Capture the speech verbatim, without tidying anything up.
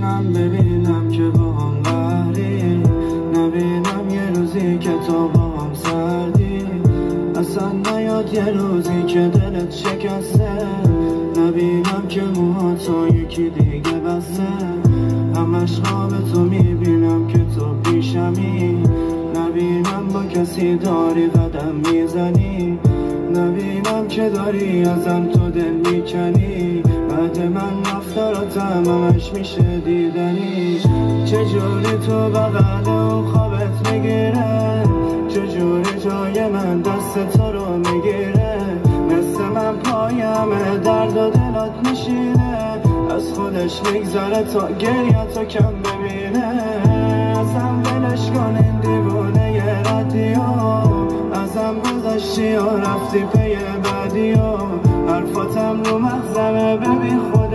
میکنم ببینم که با هم قهری، نبینم یه روزی که تو با هم سردی، اصلا نیاد یه روزی که دلت شکسته، نبینم که موهاتو یکی دیگه بسته، همش خواب تو میبینم که تو پیشمی، نبینم با کسی داری قدم میزنی، نبینم که داری ازم تو دل میکنی، بعد من رفتاراتم همش میشه دیدنی، چجوری تو بغل اون خوابت میگیره، چجوری جای من دست تو رو میگیره، مثل من پایم درد و دلات میشینه، از خودش میگذره تا گریه تو کم ببینه، ازم ولش کن این دیوونه یه ردیو، ازم گذشتی و رفتی پی بعدی و حرفاتم رو مغزمه ببین خود